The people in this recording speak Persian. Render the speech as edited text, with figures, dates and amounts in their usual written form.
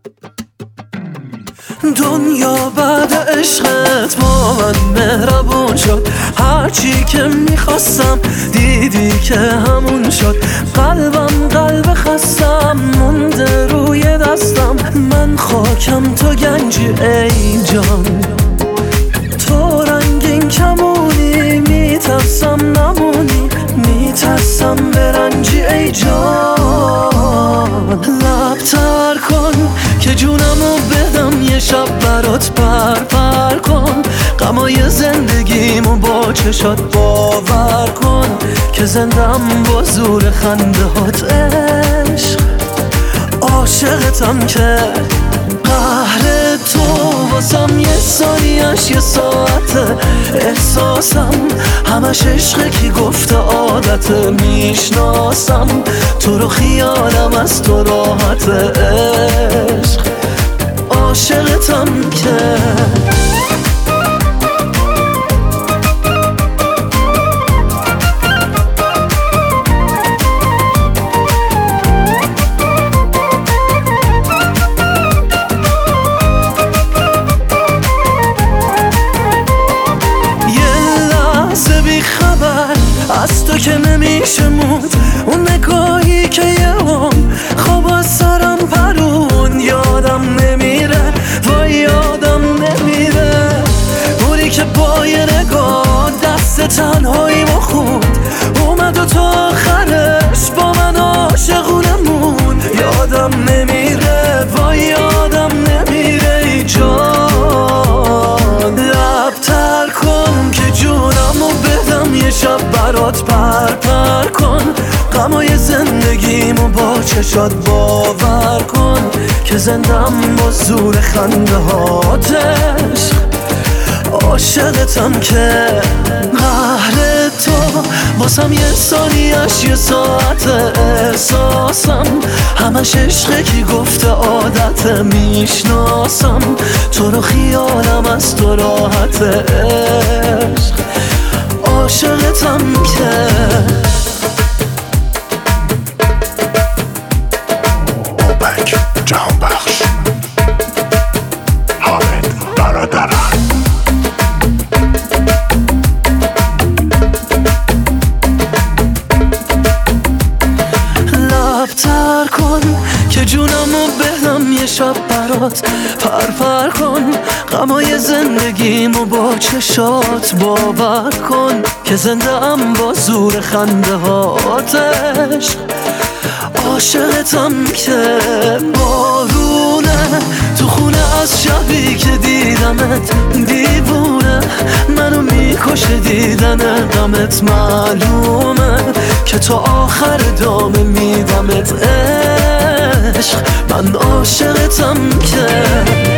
دنیا بعد عشقت با من مهربون شد، هرچی که میخواستم دیدی که همون شد. قلبم قلب خستم مونده روی دستم، من خاکم تو گنجی ای جان، تو رنگین کمونی، میترسم نمونی، میترسم برنجی ای جان. لب تر کن که جونمو بدم یه شب برات پر کن، غمای زندگیمو با چشات باور کن که زندم با زور خندهات عشق. عاشقتم که قهر تو واسم یه ثانیه‌اش یه ساعته، احساسم همش عشقه کی گفته عادته، میشناسم تو رو خیالم از تو راحت عشق. عاشقتم که از تو که نمیشه موند، اون نگاهی که یه هم خواب از سرم پرون، یادم نمیره وای یادم نمیره، موری که با یه نگاه دست تنهایی ما خوند، اومد و تا آخرش با من عاشقونه موند. یادم نمیره وای یادم نمیره ای جان. لب تر کن که جونمو بدم یه شب برات پر کن، غمای زندگیمو با چشات باور کن که زندم با زور خنده هاتش. عاشقتم که قهر تو واسم یه ثانیه‌اش یه ساعت، احساسم همش عشقه کی گفته عادته، میشناسم تو رو خیالم از تو راحت عشق. عاشقتم که بابک جهان بخش حامد برادران. لب تر کن که جونمو بدم یه شب برات پر کن، غمای زندگیمو با چشات باور کن که زندم با زور خنده هاتش. عاشقتم که بارونه تو خونه از شبی که دیدمت، دیوونه منو میکشه دیدن غمت، معلومه که تا آخر دامه میدمت عشق. من عاشقتم که